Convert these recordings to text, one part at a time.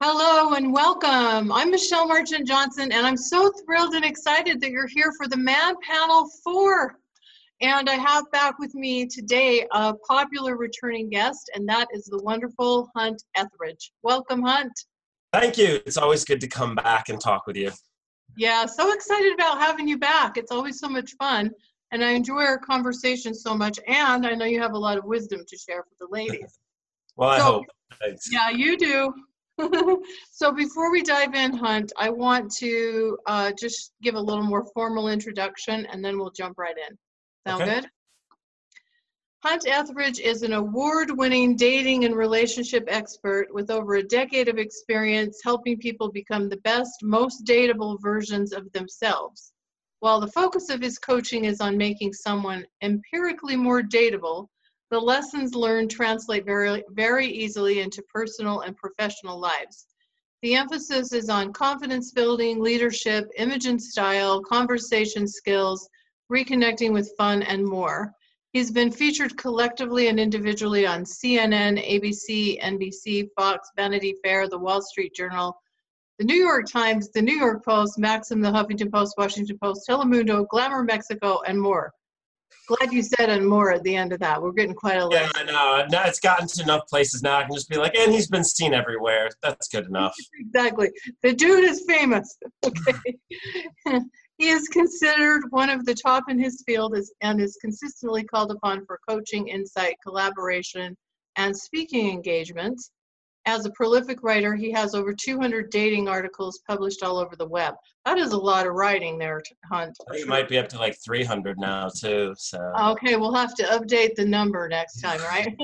Hello and welcome. I'm Michelle Merchant Johnson, and I'm so thrilled and excited that you're here for the Man Panel 4. And I have back with me today a popular returning guest, and that is the wonderful Hunt Etheridge. Welcome, Hunt. Thank you. It's always good to come back and talk with you. Yeah, so excited about having you back. It's always so much fun, and I enjoy our conversation so much, and I know you have a lot of wisdom to share for the ladies. Well, I hope. Thanks. Yeah, you do. So before we dive in, Hunt, I want to just give a little more formal introduction, and then we'll jump right in. Sound Okay. good? Hunt Etheridge is an award-winning dating and relationship expert with over a decade of experience helping people become the best, most dateable versions of themselves. While the focus of his coaching is on making someone empirically more dateable, the lessons learned translate very easily into personal and professional lives. The emphasis is on confidence building, leadership, image and style, conversation skills, reconnecting with fun, and more. He's been featured collectively and individually on CNN, ABC, NBC, Fox, Vanity Fair, The Wall Street Journal, The New York Times, The New York Post, Maxim, The Huffington Post, Washington Post, Telemundo, Glamour Mexico, and more. Glad you said and more at the end of that. We're getting quite a list. Yeah, I know. Now it's gotten to enough places now. I can just be like, and he's been seen everywhere. That's good enough. Exactly. The dude is famous. Okay. He is considered one of the top in his field and is consistently called upon for coaching, insight, collaboration, and speaking engagements. As a prolific writer, he has over 200 dating articles published all over the web. That is a lot of writing there, Hunt. I think it might be up to like 300 now too. So Okay, we'll have to update the number next time, right?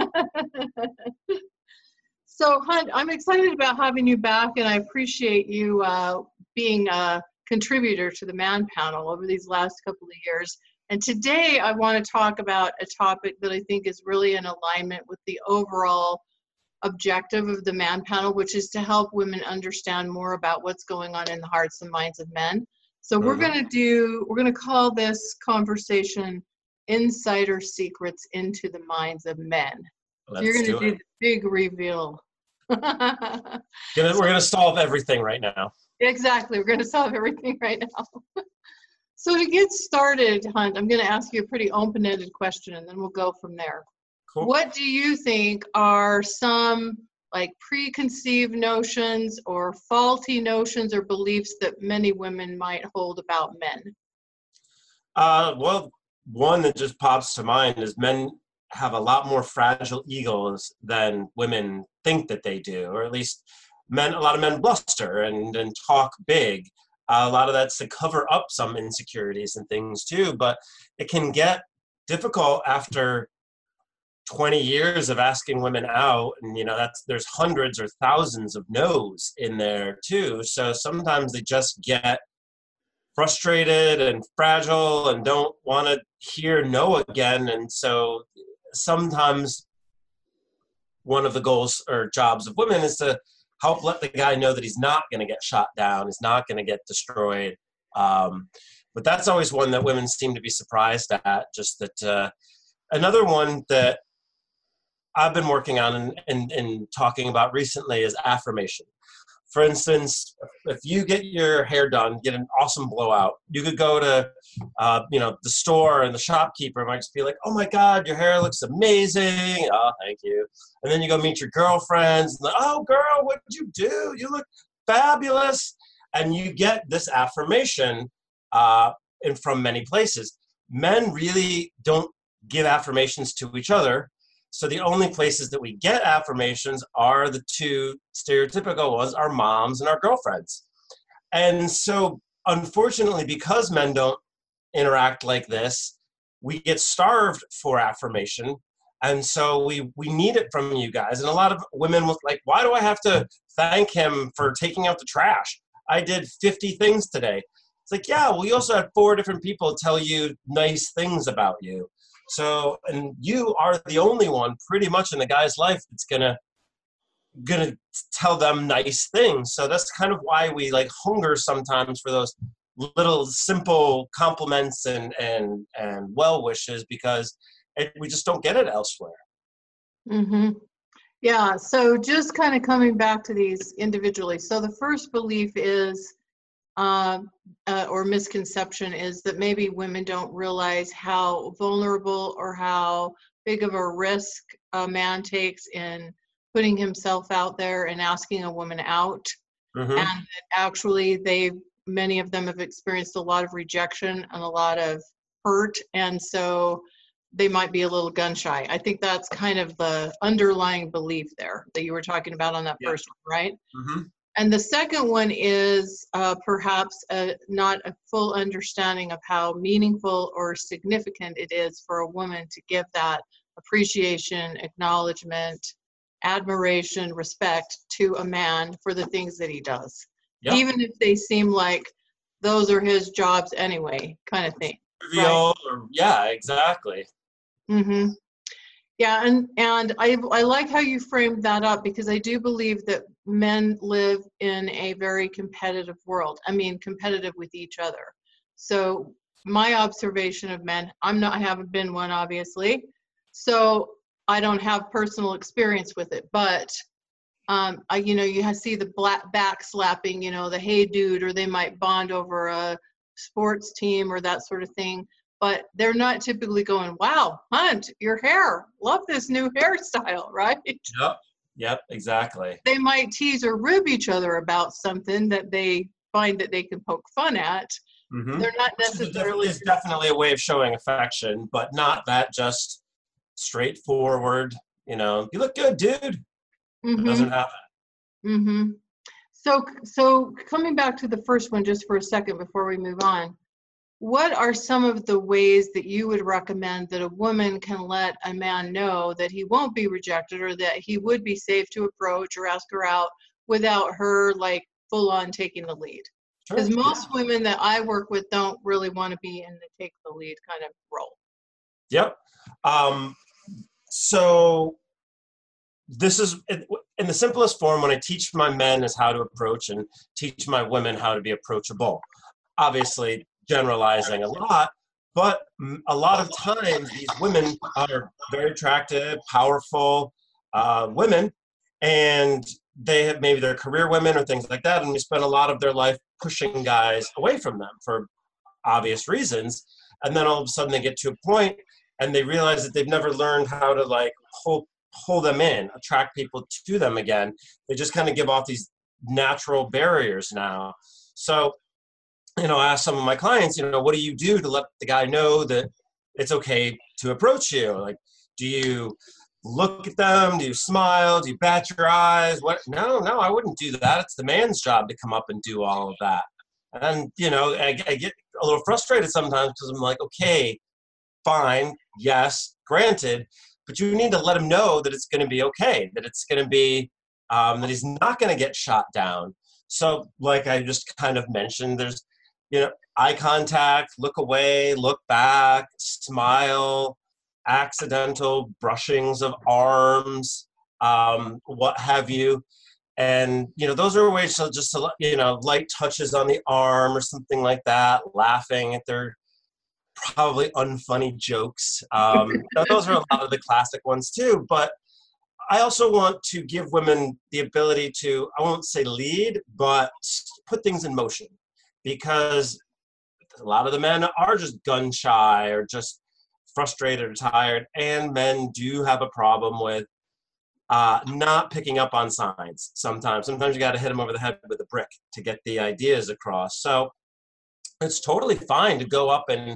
So, Hunt, I'm excited about having you back, and I appreciate you being a contributor to the Man Panel over these last couple of years. And today I want to talk about a topic that I think is really in alignment with the overall objective of the Man Panel, which is to help women understand more about what's going on in the hearts and minds of men. So we're going to call this conversation Insider Secrets into the Minds of Men. So you're going to do the big reveal. We're going to solve everything right now. Exactly. We're going to solve everything right now. So to get started, Hunt, I'm going to ask you a pretty open-ended question, and then we'll go from there. Cool. What do you think are some like preconceived notions or faulty notions or beliefs that many women might hold about men? Well, one that just pops to mind is men have a lot more fragile egos than women think that they do, or at least a lot of men bluster and talk big. A lot of that's to cover up some insecurities and things too, but it can get difficult after 20 years of asking women out, and there's hundreds or thousands of no's in there too. So sometimes they just get frustrated and fragile and don't want to hear no again. And so sometimes one of the goals or jobs of women is to help let the guy know that he's not going to get shot down, he's not going to get destroyed. But that's always one that women seem to be surprised at. Just that another one that I've been working on and talking about recently is affirmation. For instance, if you get your hair done, get an awesome blowout, you could go to the store, and the shopkeeper might just be like, "Oh my God, your hair looks amazing." "Oh, thank you." And then you go meet your girlfriends, and "Oh girl, what did you do? You look fabulous." And you get this affirmation and from many places. Men really don't give affirmations to each other. So the only places that we get affirmations are the two stereotypical ones, our moms and our girlfriends. And so unfortunately, because men don't interact like this, we get starved for affirmation. And so we need it from you guys. And a lot of women will like, "Why do I have to thank him for taking out the trash? I did 50 things today." It's like, yeah, well, you also had 4 different people tell you nice things about you. So, and you are the only one pretty much in the guy's life that's gonna tell them nice things. So that's kind of why we like hunger sometimes for those little simple compliments and well wishes, because we just don't get it elsewhere. Mm-hmm. Yeah, so just kind of coming back to these individually. So the first belief is, or misconception is that maybe women don't realize how vulnerable or how big of a risk a man takes in putting himself out there and asking a woman out. And Mm-hmm. that actually many of them have experienced a lot of rejection and a lot of hurt. And so they might be a little gun shy. I think that's kind of the underlying belief there that you were talking about on that Yeah. first one, right? Mm-hmm. And the second one is perhaps not a full understanding of how meaningful or significant it is for a woman to give that appreciation, acknowledgement, admiration, respect to a man for the things that he does, Yep. even if they seem like those are his jobs anyway, kind of thing, right? Trivial, or yeah, exactly. Mm-hmm. Yeah, and I like how you framed that up, because I do believe that men live in a very competitive world. I mean, competitive with each other. So my observation of men, I haven't been one, obviously, so I don't have personal experience with it. But you see the black back slapping, the hey dude, or they might bond over a sports team or that sort of thing. But they're not typically going, wow, Hunt, your hair, love this new hairstyle, right? Yep. Yep. Exactly. They might tease or rib each other about something that they find that they can poke fun at. Mm-hmm. They're not Which necessarily. is definitely a way of showing affection, but not that just straightforward. You look good, dude. It Mm-hmm, doesn't happen. mm-hmm. So coming back to the first one just for a second before we move on, what are some of the ways that you would recommend that a woman can let a man know that he won't be rejected, or that he would be safe to approach or ask her out without her like full on taking the lead? Because Sure. Yeah. most women that I work with don't really want to be in the take the lead kind of role. Yep. Um, so this is in the simplest form when I teach my men is how to approach and teach my women how to be approachable. Obviously, generalizing a lot, but a lot of times these women are very attractive, powerful women, and they have maybe they're career women or things like that, and we spend a lot of their life pushing guys away from them for obvious reasons, and then all of a sudden they get to a point and they realize that they've never learned how to like pull them in, attract people to them again. They just kind of give off these natural barriers now. So I ask some of my clients, what do you do to let the guy know that it's okay to approach you? Like, do you look at them? Do you smile? Do you bat your eyes? What? No, I wouldn't do that. It's the man's job to come up and do all of that. And, I get a little frustrated sometimes because I'm like, okay, fine, yes, granted, but you need to let him know that it's going to be okay, that it's going to be, that he's not going to get shot down. So, like I just kind of mentioned, there's, eye contact, look away, look back, smile, accidental brushings of arms, what have you. And, those are ways to just, light touches on the arm or something like that, laughing at their probably unfunny jokes. Those are a lot of the classic ones too. But I also want to give women the ability to, I won't say lead, but put things in motion. Because a lot of the men are just gun shy or just frustrated or tired. And men do have a problem with not picking up on signs sometimes. Sometimes you got to hit them over the head with a brick to get the ideas across. So it's totally fine to go up and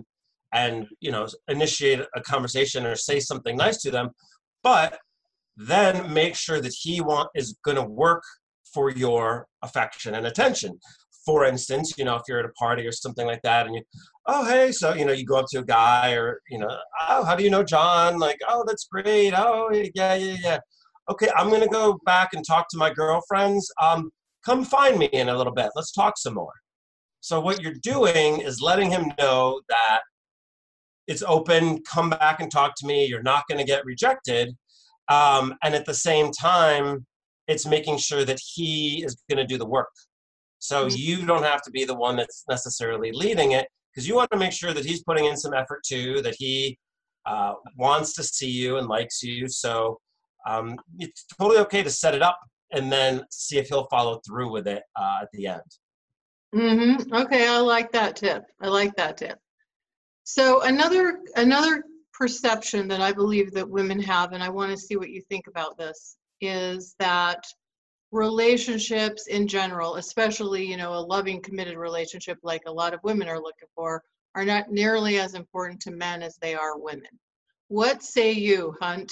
initiate a conversation or say something nice to them, but then make sure that is going to work for your affection and attention. For instance, if you're at a party or something like that, and oh hey, so you go up to a guy, or oh, how do you know John? Like, oh, that's great. Oh yeah. Okay, I'm gonna go back and talk to my girlfriends. Come find me in a little bit. Let's talk some more. So what you're doing is letting him know that it's open, come back and talk to me. You're not going to get rejected. And at the same time, it's making sure that he is going to do the work. So you don't have to be the one that's necessarily leading it, because you want to make sure that he's putting in some effort too, that he wants to see you and likes you. So it's totally okay to set it up and then see if he'll follow through with it at the end. Okay, I like that tip. I like that tip. So another perception that I believe that women have, and I want to see what you think about this, is that relationships in general, especially, a loving, committed relationship like a lot of women are looking for, are not nearly as important to men as they are women. What say you, Hunt?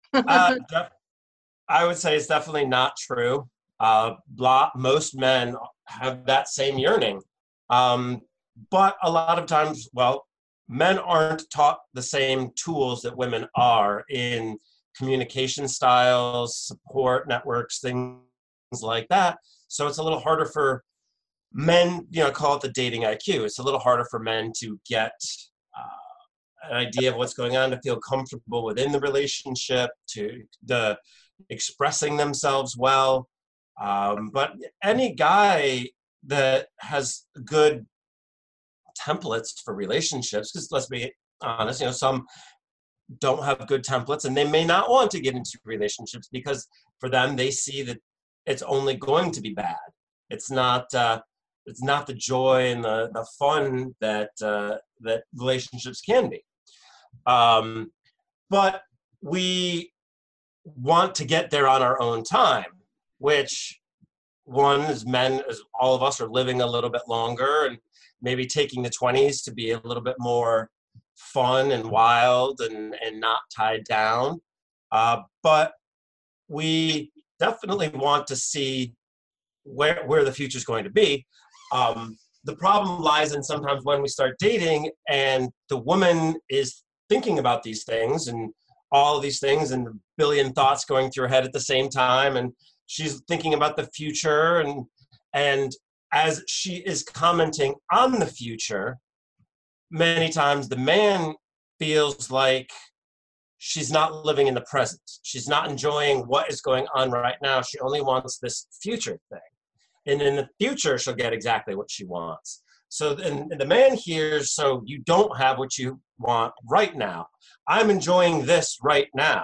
I would say it's definitely not true. Most men have that same yearning. But a lot of times, men aren't taught the same tools that women are in communication styles, support networks, things like that. So it's a little harder for men, call it the dating IQ. It's a little harder for men to get an idea of what's going on, to feel comfortable within the relationship, to the expressing themselves well. But any guy that has good templates for relationships, because let's be honest, some don't have good templates and they may not want to get into relationships because for them, they see that it's only going to be bad. It's not the joy and the fun that relationships can be. But we want to get there on our own time, which one is men, as all of us are living a little bit longer and maybe taking the 20s to be a little bit more fun and wild and not tied down. But we definitely want to see where the future is going to be. The problem lies in sometimes when we start dating and the woman is thinking about these things and all of these things and a billion thoughts going through her head at the same time. And she's thinking about the future. And as she is commenting on the future, many times the man feels like she's not living in the present. She's not enjoying what is going on right now. She only wants this future thing. And in the future, she'll get exactly what she wants. So and the man hears, so you don't have what you want right now. I'm enjoying this right now.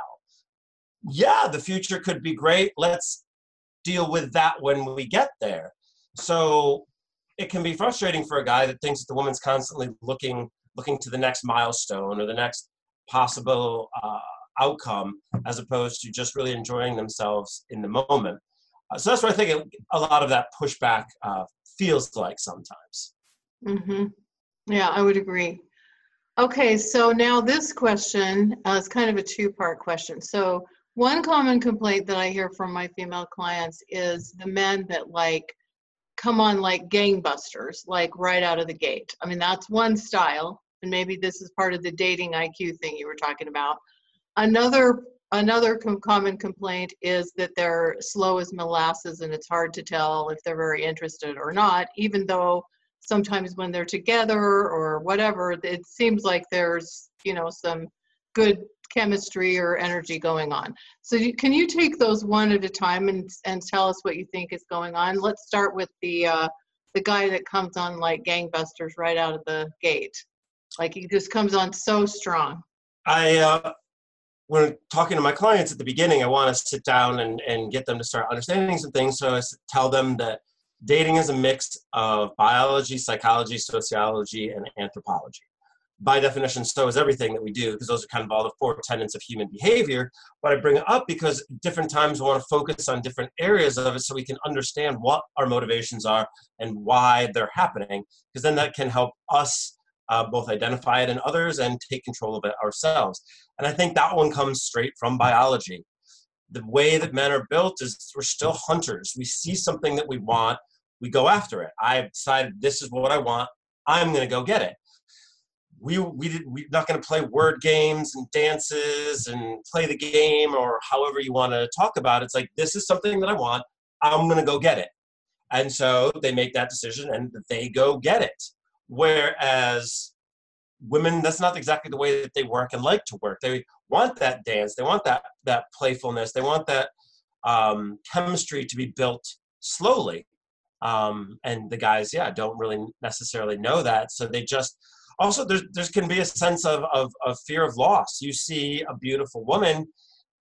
Yeah, the future could be great. Let's deal with that when we get there. So it can be frustrating for a guy that thinks that the woman's constantly looking to the next milestone or the next possible outcome, as opposed to just really enjoying themselves in the moment. So that's what I think a lot of that pushback feels like sometimes. Yeah, I would agree. Okay, so now this question is kind of a two-part question. So one common complaint that I hear from my female clients is the men that come on like gangbusters, like right out of the gate. I mean, that's one style, and maybe this is part of the dating IQ thing you were talking about. Another common complaint is that they're slow as molasses and it's hard to tell if they're very interested or not, even though sometimes when they're together or whatever, it seems like there's, some good chemistry or energy going on. So can you take those one at a time and tell us what you think is going on? Let's start with the guy that comes on like gangbusters right out of the gate. Like he just comes on so strong. When talking to my clients at the beginning, I want to sit down and get them to start understanding some things. So I tell them that dating is a mix of biology, psychology, sociology, and anthropology. By definition, so is everything that we do, because those are kind of all the four tenets of human behavior. But I bring it up because different times we want to focus on different areas of it so we can understand what our motivations are and why they're happening, because then that can help us both identify it in others and take control of it ourselves. And I think that one comes straight from biology. The way that men are built is we're still hunters. We see something that we want, we go after it. I've decided this is what I want, I'm going to go get it. We're not going to play word games and dances and play the game or however you want to talk about it. It's like, this is something that I want, I'm going to go get it. And so they make that decision and they go get it. Whereas women, that's not exactly the way that they work and like to work. They want that dance. They want that playfulness. They want that chemistry to be built slowly. And the guys, don't really necessarily know that. So they just, also there can be a sense of fear of loss. You see a beautiful woman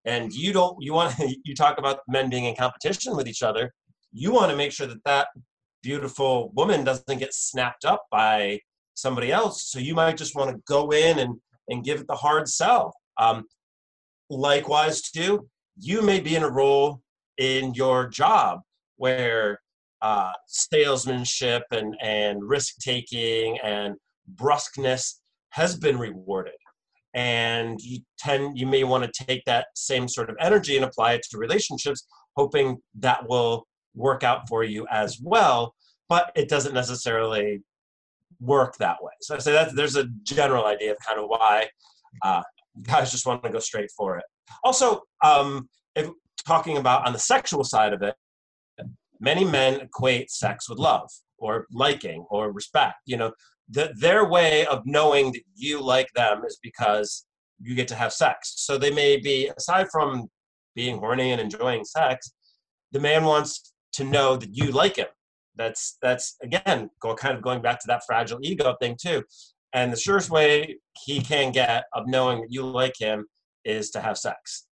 And you want, you talk about men being in competition with each other. You want to make sure that that beautiful woman doesn't get snapped up by somebody else. So you might just want to go in and give it the hard sell. Likewise, too, you may be in a role in your job where salesmanship and risk taking and brusqueness has been rewarded. And you may want to take that same sort of energy and apply it to relationships, hoping that will work out for you as well. But it doesn't necessarily work that way. So I say that there's a general idea of kind of why guys just want to go straight for it. Also, if talking about on the sexual side of it, many men equate sex with love or liking or respect. You know, their way of knowing that you like them is because you get to have sex. So they may be, aside from being horny and enjoying sex, the man wants to know that you like him. That's again, going back to that fragile ego thing too. And the surest way he can get of knowing that you like him is to have sex.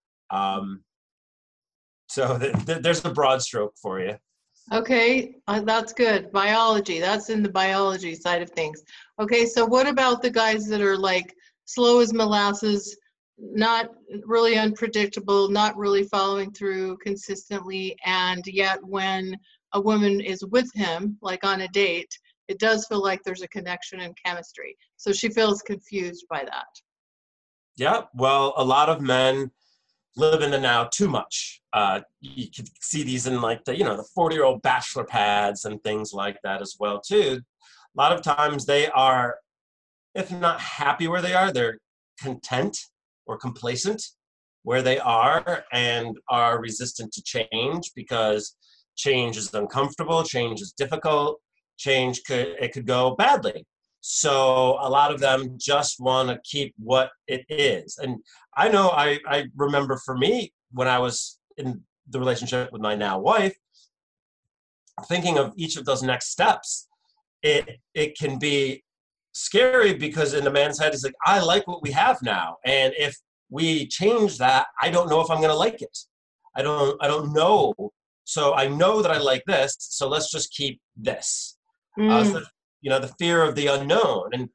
So there's a broad stroke for you. Okay, that's good. Biology, that's in the biology side of things. Okay, so what about the guys that are like slow as molasses, not really unpredictable, not really following through consistently, and yet when a woman is with him, like on a date, it does feel like there's a connection and chemistry. So she feels confused by that. Yeah, well, a lot of men live in the now too much. You can see these in like the 40-year-old bachelor pads and things like that as well too. A lot of times they are, if not happy where they are, they're content or complacent where they are and are resistant to change because change is uncomfortable, change is difficult, it could go badly. So a lot of them just want to keep what it is. And I know I remember for me, when I was in the relationship with my now wife, thinking of each of those next steps, it can be scary because in the man's head, he's like, I like what we have now. And if we change that, I don't know if I'm going to like it. I don't know. So I know that I like this. So let's just keep this. So, the fear of the unknown. And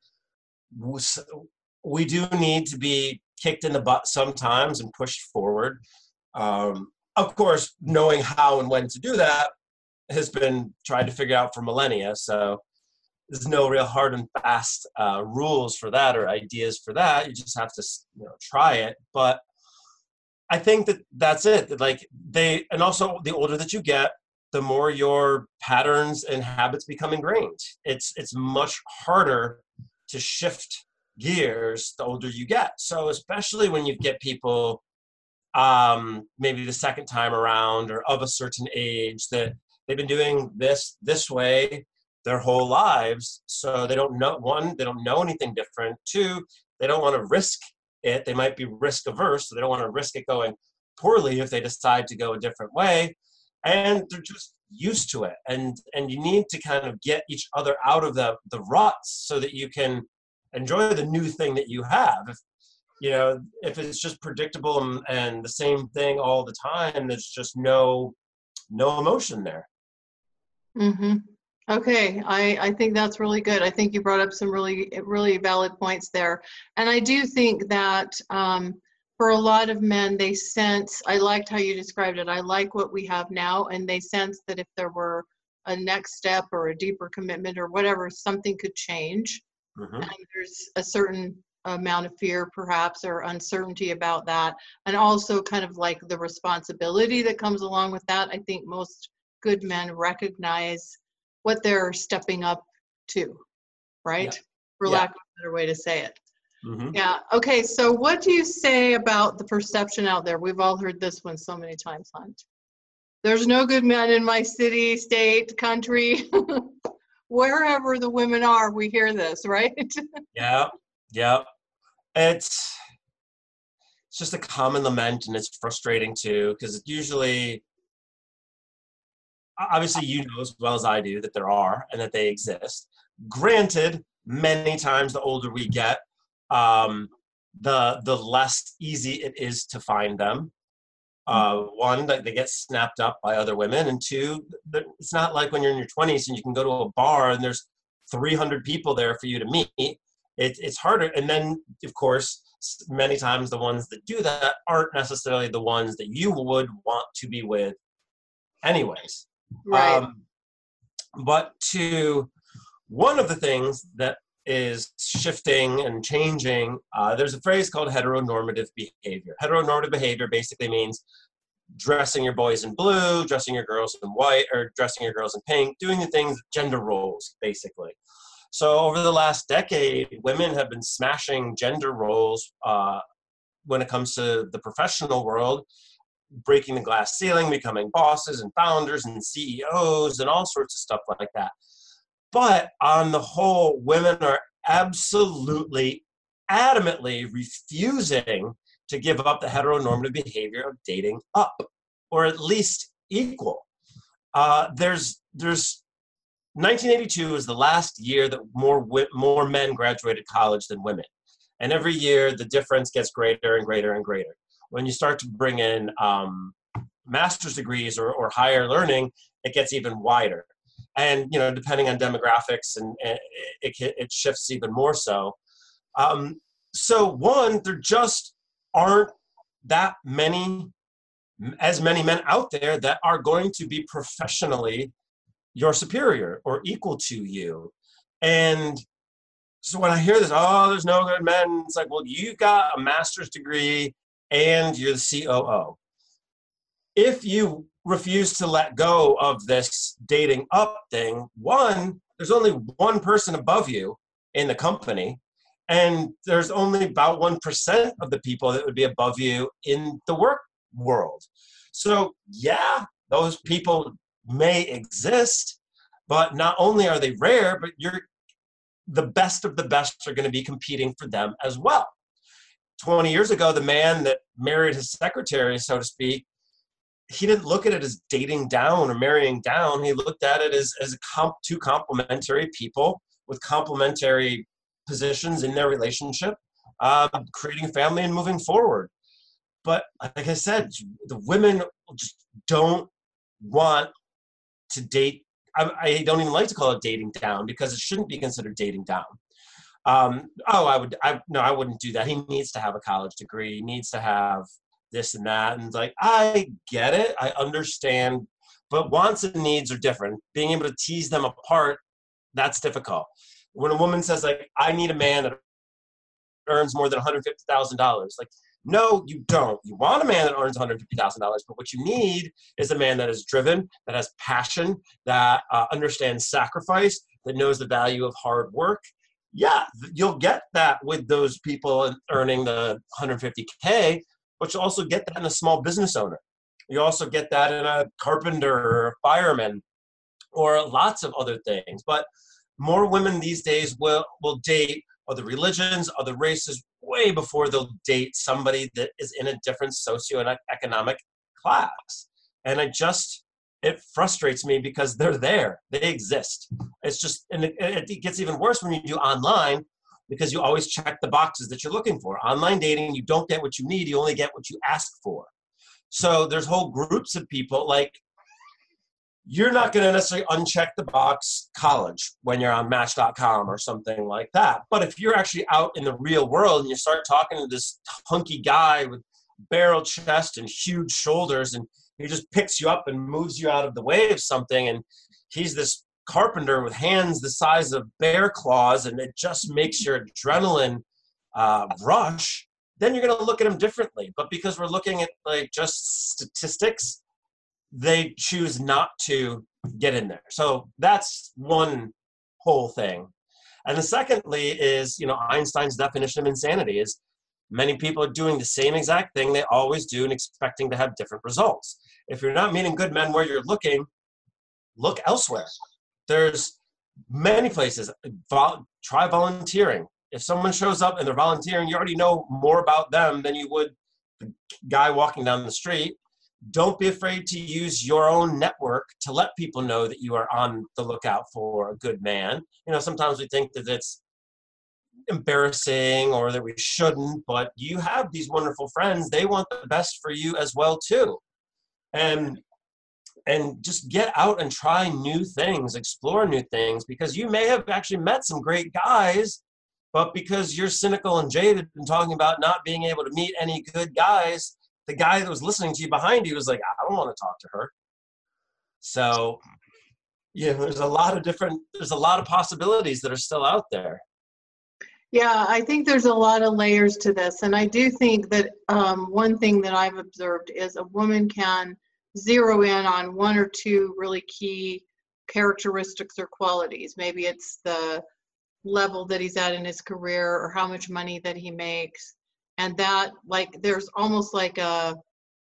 we do need to be kicked in the butt sometimes and pushed forward. Of course, knowing how and when to do that has been tried to figure out for millennia. So there's no real hard and fast rules for that or ideas for that. You just have to try it. But I think that's it. And also the older that you get, the more your patterns and habits become ingrained. It's much harder to shift gears the older you get. So especially when you get people maybe the second time around or of a certain age that they've been doing this way their whole lives. So they don't know, one, they don't know anything different. Two, they don't want to risk it. They might be risk averse, so they don't want to risk it going poorly if they decide to go a different way. And they're just used to it. And you need to kind of get each other out of the ruts so that you can enjoy the new thing that you have. If it's just predictable and the same thing all the time, there's just no emotion there. Mm-hmm. Okay, I think that's really good. I think you brought up some really, really valid points there. And I do think that for a lot of men, they sense, I liked how you described it, I like what we have now, and they sense that if there were a next step or a deeper commitment or whatever, something could change. Mm-hmm. And there's a certain amount of fear perhaps or uncertainty about that. And also kind of like the responsibility that comes along with that. I think most good men recognize what they're stepping up to, right? Yeah. For lack of a better way to say it. Mm-hmm. Yeah. Okay. So what do you say about the perception out there? We've all heard this one so many times, Hunt. There's no good men in my city, state, country. Wherever the women are, we hear this, right? Yeah. It's just a common lament, and it's frustrating too, because it's usually, obviously you know as well as I do that there are and that they exist. Granted, many times the older we get, the less easy it is to find them. One, that they get snapped up by other women, and two, it's not like when you're in your 20s and you can go to a bar and there's 300 people there for you to meet. It's harder. And then, of course, many times the ones that do that aren't necessarily the ones that you would want to be with anyways. Right. But to one of the things that is shifting and changing, there's a phrase called heteronormative behavior. Heteronormative behavior basically means dressing your boys in blue, dressing your girls in white, or dressing your girls in pink, doing the things, gender roles, basically. So over the last decade, women have been smashing gender roles when it comes to the professional world, breaking the glass ceiling, becoming bosses and founders and CEOs and all sorts of stuff like that. But on the whole, women are absolutely, adamantly refusing to give up the heteronormative behavior of dating up, or at least equal. There's 1982 is the last year that more men graduated college than women. And every year, the difference gets greater and greater and greater. When you start to bring in master's degrees or higher learning, it gets even wider. And, you know, depending on demographics, and it shifts even more so. So one, there just aren't as many men out there that are going to be professionally your superior or equal to you. And so when I hear this, oh, there's no good men, it's like, well, you got a master's degree and you're the COO. If you refuse to let go of this dating up thing, one, there's only one person above you in the company, and there's only about 1% of the people that would be above you in the work world. So yeah, those people may exist, but not only are they rare, but the best of the best are going to be competing for them as well. 20 years ago, the man that married his secretary, so to speak, he didn't look at it as dating down or marrying down. He looked at it as two complementary people with complementary positions in their relationship, creating a family and moving forward. But like I said, the women just don't want to date. I don't even like to call it dating down, because it shouldn't be considered dating down. I wouldn't do that. He needs to have a college degree. He needs to have this and that. And like, I get it. I understand. But wants and needs are different. Being able to tease them apart, that's difficult. When a woman says, like, I need a man that earns more than $150,000, like, no, you don't. You want a man that earns $150,000, but what you need is a man that is driven, that has passion, that understands sacrifice, that knows the value of hard work. Yeah, you'll get that with those people earning the $150K, but you'll also get that in a small business owner. You also get that in a carpenter or a fireman or lots of other things. But more women these days will date other religions, other races, way before they'll date somebody that is in a different socioeconomic class. And it frustrates me, because they're there. They exist. It's just, and it gets even worse when you do online, because you always check the boxes that you're looking for. Online dating, you don't get what you need, you only get what you ask for. So there's whole groups of people, like, you're not going to necessarily uncheck the box college when you're on Match.com or something like that. But if you're actually out in the real world and you start talking to this hunky guy with barrel chest and huge shoulders, and he just picks you up and moves you out of the way of something, and he's this carpenter with hands the size of bear claws, and it just makes your adrenaline rush, then you're going to look at him differently. But because we're looking at like just statistics, they choose not to get in there. So that's one whole thing. And the secondly is, Einstein's definition of insanity is many people are doing the same exact thing they always do and expecting to have different results. If you're not meeting good men where you're looking, look elsewhere. There's many places. Try volunteering. If someone shows up and they're volunteering, you already know more about them than you would the guy walking down the street. Don't be afraid to use your own network to let people know that you are on the lookout for a good man. Sometimes we think that it's embarrassing or that we shouldn't, but you have these wonderful friends. They want the best for you as well too. And just get out and try new things, explore new things, because you may have actually met some great guys, but because you're cynical and jaded and talking about not being able to meet any good guys, the guy that was listening to you behind you was like, I don't want to talk to her. So, yeah, there's a lot of possibilities that are still out there. Yeah, I think there's a lot of layers to this. And I do think that one thing that I've observed is a woman can zero in on one or two really key characteristics or qualities. Maybe it's the level that he's at in his career or how much money that he makes. And that, like, there's almost like an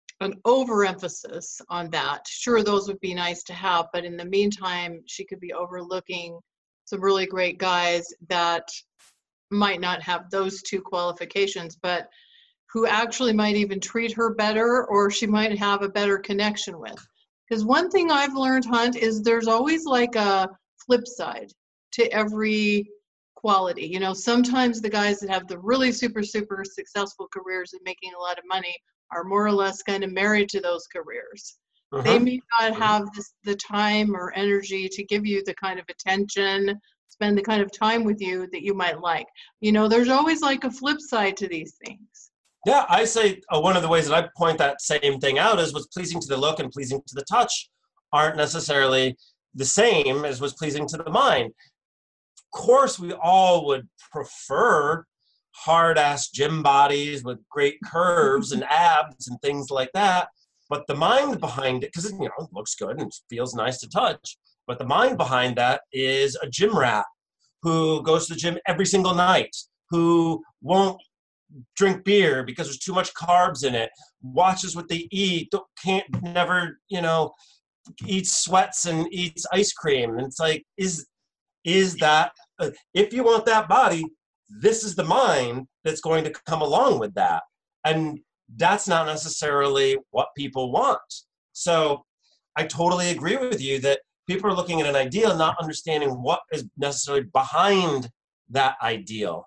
overemphasis on that. Sure, those would be nice to have, but in the meantime, she could be overlooking some really great guys that might not have those two qualifications, but who actually might even treat her better, or she might have a better connection with. Because one thing I've learned, Hunt, is there's always like a flip side to every quality. You know, sometimes the guys that have the really super successful careers and making a lot of money are more or less kind of married to those careers. They may not have the time or energy to give you the kind of attention, spend the kind of time with you that you might like. You know, there's always like a flip side to these things. Yeah, I say one of the ways that I point that same thing out is what's pleasing to the look and pleasing to the touch aren't necessarily the same as what's pleasing to the mind. Of course, we all would prefer hard-ass gym bodies with great curves and abs and things like that, but the mind behind it, because it looks good and feels nice to touch, but the mind behind that is a gym rat who goes to the gym every single night, who won't drink beer because there's too much carbs in it, watches what they eat, never eats sweats and eats ice cream. And it's like, is that, if you want that body, this is the mind that's going to come along with that. And that's not necessarily what people want. So I totally agree with you that people are looking at an ideal, not understanding what is necessarily behind that ideal,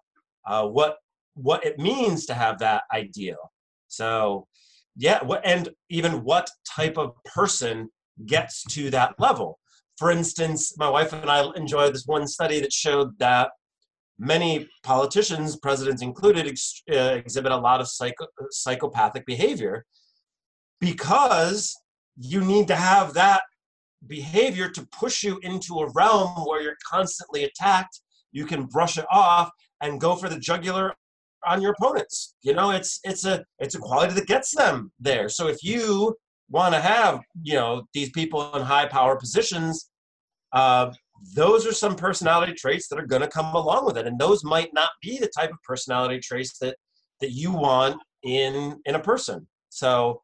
what it means to have that ideal. So, yeah, and even what type of person gets to that level. For instance, my wife and I enjoyed this one study that showed that many politicians, presidents included, exhibit a lot of psychopathic behavior because you need to have that behavior to push you into a realm where you're constantly attacked. You can brush it off and go for the jugular on your opponents. It's a quality that gets them there. So if you want to have these people in high power positions, those are some personality traits that are going to come along with it, and those might not be the type of personality traits that you want in a person. So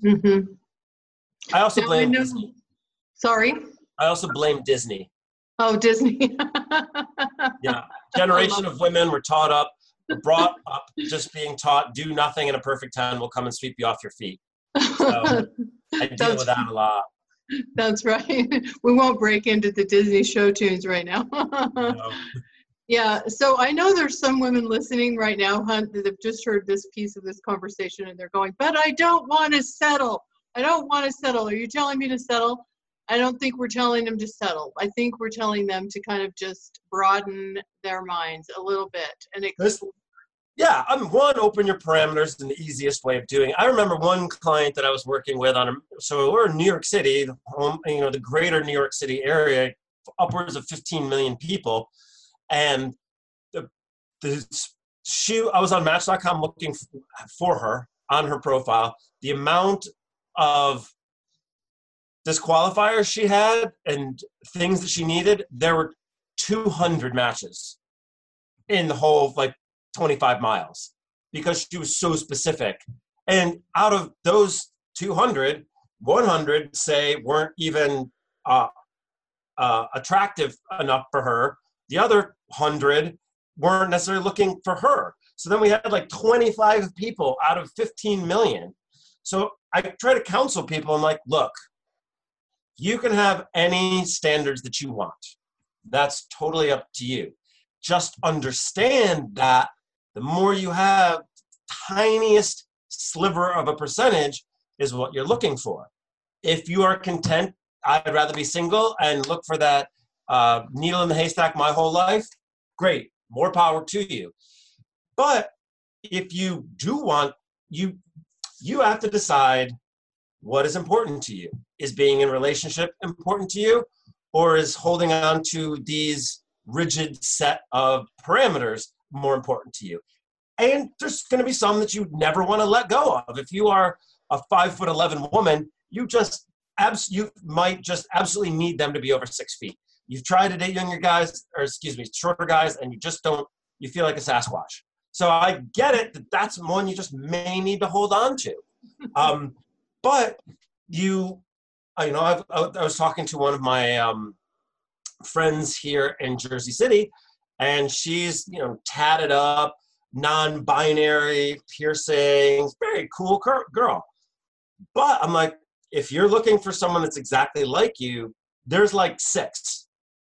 I also blame Disney. Sorry? I also blame Disney. Oh, Disney. Yeah. Generation of women were brought up just being taught, do nothing and a perfect 10 will come and sweep you off your feet. So I deal with that a lot. That's right. We won't break into the Disney show tunes right now. No. Yeah, so I know there's some women listening right now, Hunt, that have just heard this piece of this conversation and they're going, but I don't want to settle. I don't want to settle. Are you telling me to settle? I don't think we're telling them to settle. I think we're telling them to kind of just broaden their minds a little bit. And yeah, open your parameters is the easiest way of doing it. I remember one client that I was working with so we're in New York City, the greater New York City area, upwards of 15 million people. And I was on Match.com looking for her on her profile. The amount of disqualifiers she had and things that she needed, there were 200 matches in the whole 25 miles because she was so specific. And out of those 200, 100 say weren't even attractive enough for her. The other 100 weren't necessarily looking for her. So then we had 25 people out of 15 million. So I try to counsel people. I'm like, look, you can have any standards that you want. That's totally up to you. just understand that the more you have, tiniest sliver of a percentage is what you're looking for. If you are content, I'd rather be single and look for that needle in the haystack my whole life, great, more power to you. But if you do want, you have to decide what is important to you. Is being in a relationship important to you, or is holding on to these rigid set of parameters more important to you? And there's going to be some that you never want to let go of. If you are a 5'11" woman, you might just absolutely need them to be over 6 feet. You've tried to date younger guys, or excuse me, shorter guys, and you feel like a Sasquatch. So I get it that that's one you just may need to hold on to. But I was talking to one of my friends here in Jersey City, and she's, tatted up, non-binary, piercings, very cool girl. But I'm like, if you're looking for someone that's exactly like you, there's like 6,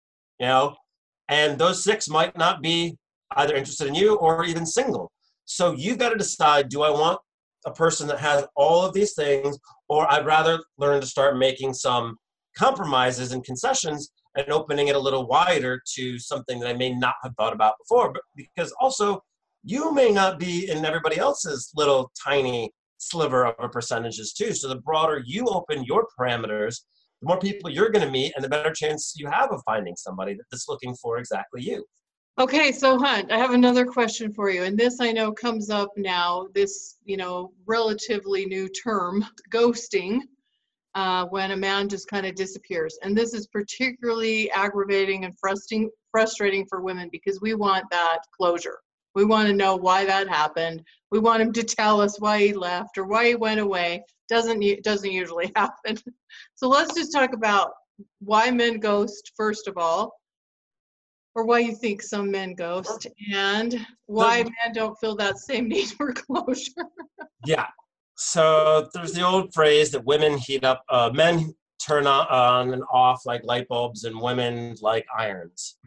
and those 6 might not be either interested in you or even single. So you've got to decide, do I want a person that has all of these things, or I'd rather learn to start making some compromises and concessions and opening it a little wider to something that I may not have thought about before. But because also you may not be in everybody else's little tiny sliver of a percentages too. So the broader you open your parameters, the more people you're going to meet and the better chance you have of finding somebody that's looking for exactly you. Okay, so Hunt, I have another question for you. And this I know comes up now, this, relatively new term, ghosting, when a man just kind of disappears. And this is particularly aggravating and frustrating for women because we want that closure. We want to know why that happened. We want him to tell us why he left or why he went away. Doesn't usually happen. So let's just talk about why men ghost, first of all, or why you think some men ghost, and why men don't feel that same need for closure. Yeah. So there's the old phrase that women heat up, men turn on and off like light bulbs, and women like irons.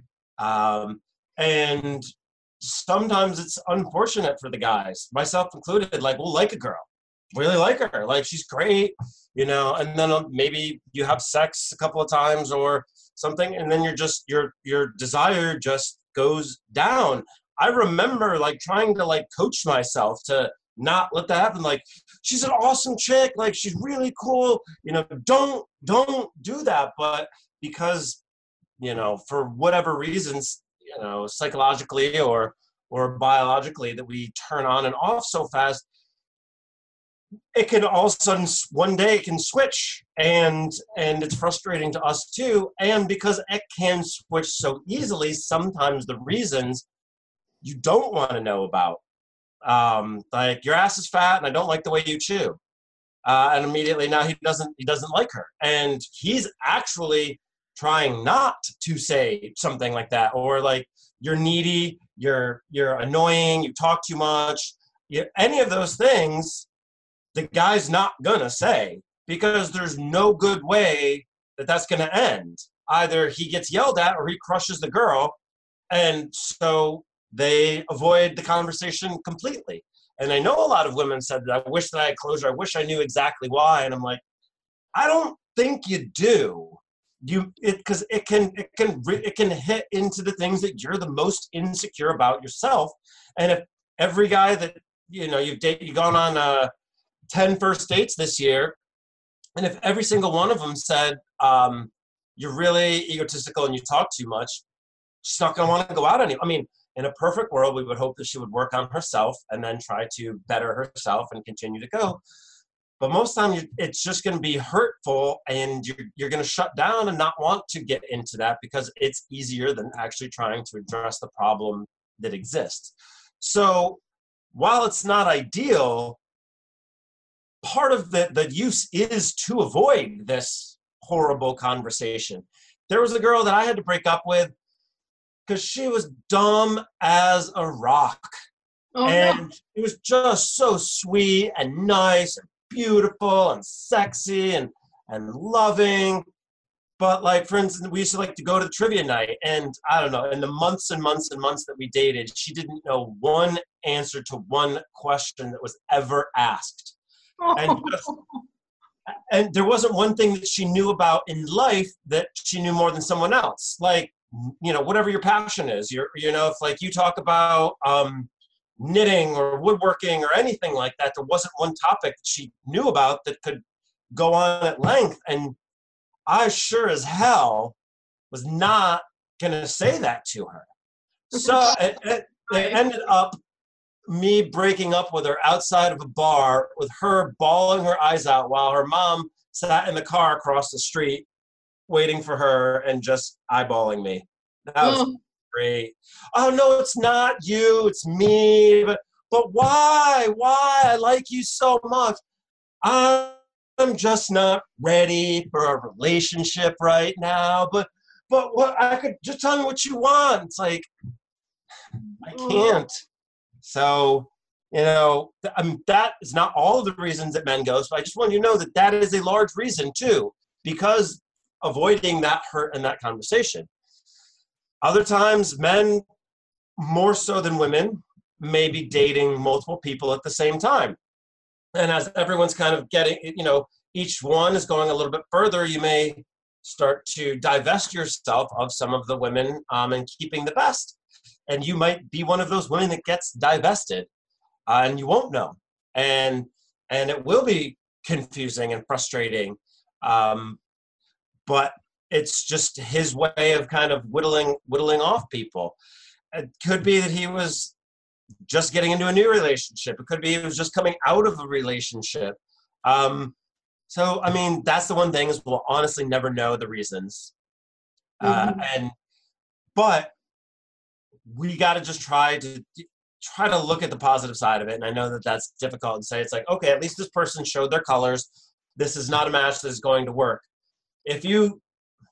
And sometimes it's unfortunate for the guys, myself included. Like, we'll like a girl, really like her, like she's great, and then maybe you have sex a couple of times or something, and then your desire just goes down. I remember trying to coach myself to not let that happen. Like, she's an awesome chick, like she's really cool, don't do that. But because for whatever reasons, psychologically or biologically, that we turn on and off so fast, it can all of a sudden one day it can switch, and it's frustrating to us too. And because it can switch so easily, sometimes the reasons you don't want to know about, like, your ass is fat and I don't like the way you chew, and immediately now he doesn't like her, and he's actually trying not to say something like that, or like, you're needy, you're annoying, you talk too much, any of those things. The guy's not gonna say, because there's no good way that that's gonna end. Either he gets yelled at or he crushes the girl, and so they avoid the conversation completely. And I know a lot of women said that, I wish that I had closure, I wish I knew exactly why. And I'm like, I don't think you do. Because it can hit into the things that you're the most insecure about yourself. And if every guy that you've gone on 10 first dates this year, and if every single one of them said, you're really egotistical and you talk too much, she's not going to want to go out anymore. I mean, in a perfect world, we would hope that she would work on herself and then try to better herself and continue to go. But most of the time, it's just going to be hurtful, and you're going to shut down and not want to get into that, because it's easier than actually trying to address the problem that exists. So while it's not ideal, part of the use is to avoid this horrible conversation. There was a girl that I had to break up with because she was dumb as a rock. Oh, and no. It was just so sweet and nice and beautiful and sexy and loving. But like, for instance, we used to like to go to the trivia night, and I don't know, in the months and months and months that we dated, she didn't know one answer to one question that was ever asked. And just, and there wasn't one thing that she knew about in life that she knew more than someone else. Like, you know, whatever your passion is, you know, if like you talk about knitting or woodworking or anything like that, there wasn't one topic that she knew about that could go on at length. And I sure as hell was not going to say that to her. So it ended up me breaking up with her outside of a bar with her bawling her eyes out while her mom sat in the car across the street waiting for her and just eyeballing me. That was great. Oh, no, it's not you. It's me. But why? Why? I like you so much. I'm just not ready for a relationship right now. But what? I could just tell me what you want. It's like, I can't. So, you know, I mean, that is not all of the reasons that men go. So I just want you to know that that is a large reason too, because avoiding that hurt and that conversation. Other times, men, more so than women, may be dating multiple people at the same time. And as everyone's kind of getting, you know, each one is going a little bit further, you may start to divest yourself of some of the women and keeping the best. And you might be one of those women that gets divested and you won't know. And it will be confusing and frustrating. But it's just his way of kind of whittling off people. It could be that he was just getting into a new relationship. It could be he was just coming out of a relationship. So, I mean, that's the one thing is we'll honestly never know the reasons. But we got to just try to look at the positive side of it. And I know that that's difficult to say. It's like, okay, at least this person showed their colors. This is not a match that is going to work. If you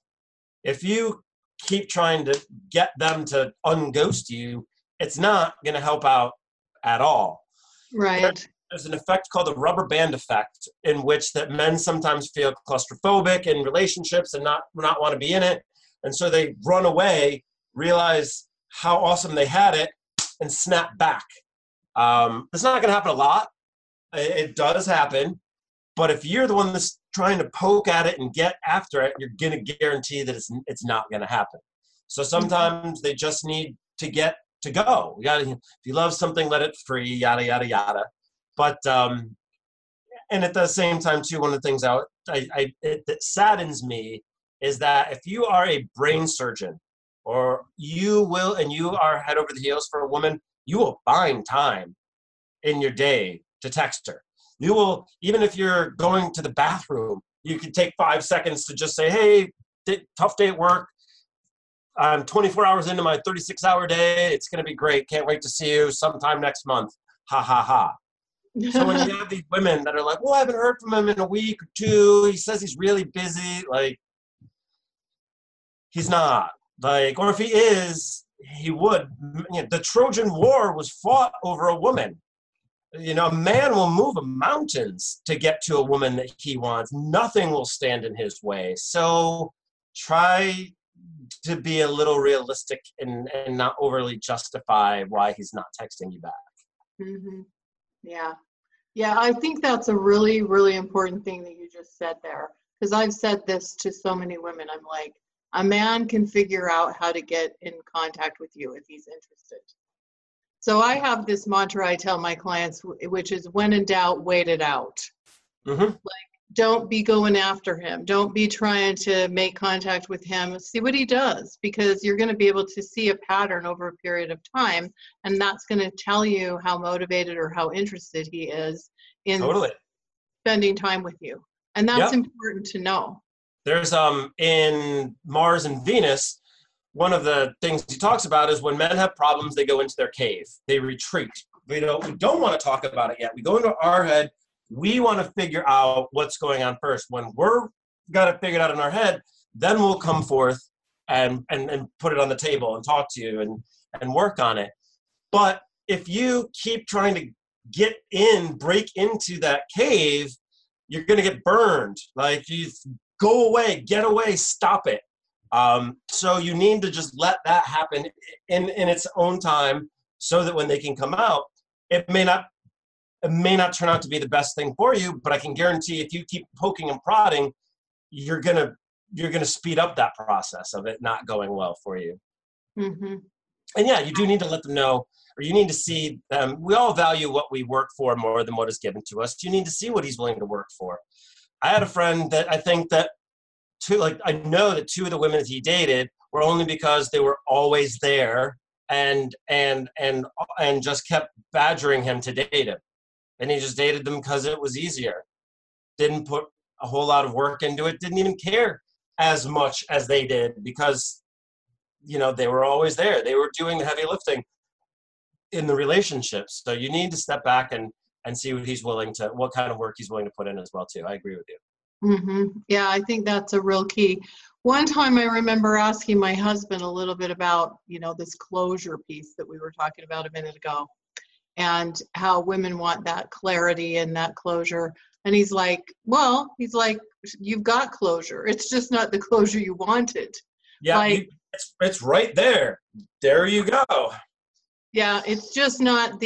keep trying to get them to unghost you, it's not going to help out at all. Right. There's an effect called the rubber band effect, in which that men sometimes feel claustrophobic in relationships and not want to be in it. And so they run away, realize how awesome they had it, and snap back. It's not going to happen a lot. It does happen. But if you're the one that's trying to poke at it and get after it, you're going to guarantee that it's not going to happen. So sometimes they just need to get to go. If you love something, let it free, yada, yada, yada. But, and at the same time, too, one of the things that saddens me is that if you are a brain surgeon, or you are head over the heels for a woman, you will find time in your day to text her. You will, even if you're going to the bathroom, you can take 5 seconds to just say, hey, tough day at work. I'm 24 hours into my 36-hour day. It's going to be great. Can't wait to see you sometime next month. Ha, ha, ha. So when you have these women that are like, well, I haven't heard from him in a week or two. He says he's really busy. Like, he's not. Like, or if he is, he would. You know, the Trojan War was fought over a woman. You know, a man will move mountains to get to a woman that he wants. Nothing will stand in his way. So try to be a little realistic and not overly justify why he's not texting you back. Mm-hmm. Yeah. Yeah, I think that's a really, really important thing that you just said there. Because I've said this to so many women. I'm like, a man can figure out how to get in contact with you if he's interested. So I have this mantra I tell my clients, which is when in doubt, wait it out. Mm-hmm. Like, don't be going after him. Don't be trying to make contact with him. See what he does, because you're going to be able to see a pattern over a period of time. And that's going to tell you how motivated or how interested he is in spending time with you. And that's important to know. There's in Mars and Venus, one of the things he talks about is when men have problems, they go into their cave. They retreat. We don't want to talk about it yet. We go into our head. We want to figure out what's going on first. When we're got it figured out in our head, then we'll come forth and put it on the table and talk to you and work on it. But if you keep trying to break into that cave, you're going to get burned. Like, go away, get away, stop it. So you need to just let that happen in its own time, so that when they can come out, it may not turn out to be the best thing for you, but I can guarantee if you keep poking and prodding, you're gonna speed up that process of it not going well for you. Mm-hmm. And yeah, you do need to let them know, or you need to see them. We all value what we work for more than what is given to us. You need to see what he's willing to work for. I had a friend that I think that I know that two of the women that he dated were only because they were always there and just kept badgering him to date him. And he just dated them because it was easier. Didn't put a whole lot of work into it, didn't even care as much as they did because, they were always there. They were doing the heavy lifting in the relationships. So you need to step back and see what kind of work he's willing to put in as well too. I agree with you. Mm-hmm. Yeah, I think that's a real key. One time I remember asking my husband a little bit about, this closure piece that we were talking about a minute ago, and how women want that clarity and that closure. And he's like, you've got closure. It's just not the closure you wanted. Yeah, it's right there. There you go. Yeah, it just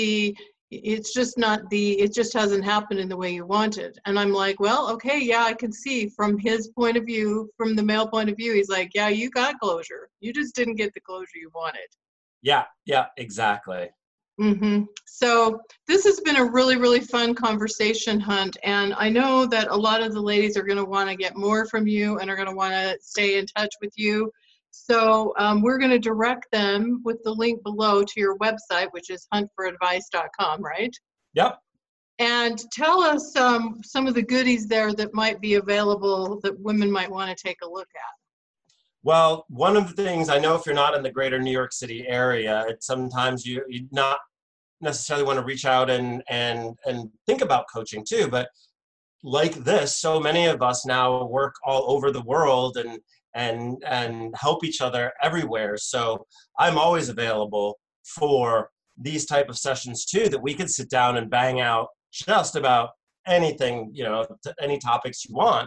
hasn't happened in the way you wanted. And I'm like, well, okay, yeah, I can see from his point of view, from the male point of view, he's like, yeah, you got closure. You just didn't get the closure you wanted. Yeah, exactly. Mm-hmm. So this has been a really, really fun conversation, Hunt. And I know that a lot of the ladies are going to want to get more from you and are going to want to stay in touch with you. So we're going to direct them with the link below to your website, which is huntforadvice.com, right? Yep. And tell us some of the goodies there that might be available that women might want to take a look at. Well, one of the things, I know if you're not in the greater New York City area, sometimes you not necessarily want to reach out and think about coaching too. But like this, so many of us now work all over the world and help each other everywhere. So I'm always available for these type of sessions too, that we can sit down and bang out just about anything, any topics you want.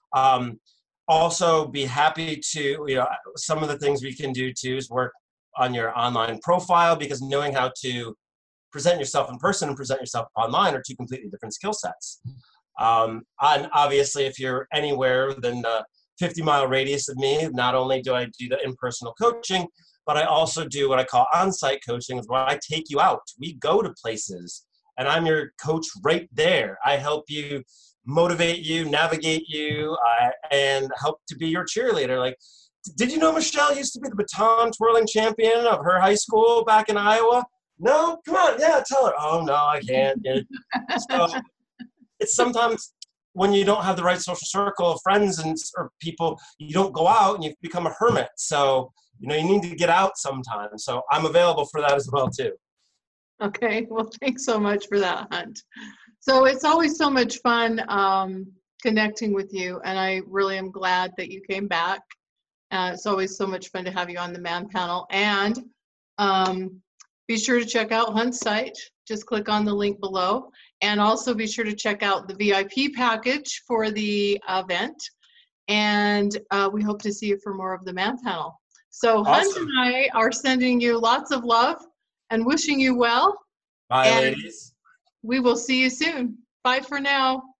Also be happy to, some of the things we can do too is work on your online profile, because knowing how to present yourself in person and present yourself online are two completely different skill sets. And obviously, if you're anywhere within the 50-mile radius of me, not only do I do the impersonal coaching, but I also do what I call on-site coaching, where I take you out. We go to places, and I'm your coach right there. I help you, motivate you, navigate you, and help to be your cheerleader. Like, did you know Michelle used to be the baton twirling champion of her high school back in Iowa? No? Come on, yeah, tell her. Oh, no, I can't. So it's sometimes when you don't have the right social circle of friends or people, you don't go out and you become a hermit. So, you need to get out sometimes. So I'm available for that as well, too. Okay, well, thanks so much for that, Hunt. So it's always so much fun connecting with you, and I really am glad that you came back. It's always so much fun to have you on the Man Panel. And be sure to check out Hunt's site. Just click on the link below. And also be sure to check out the VIP package for the event. And we hope to see you for more of the Man Panel. So awesome. Hunt and I are sending you lots of love and wishing you well. Bye, ladies. We will see you soon. Bye for now.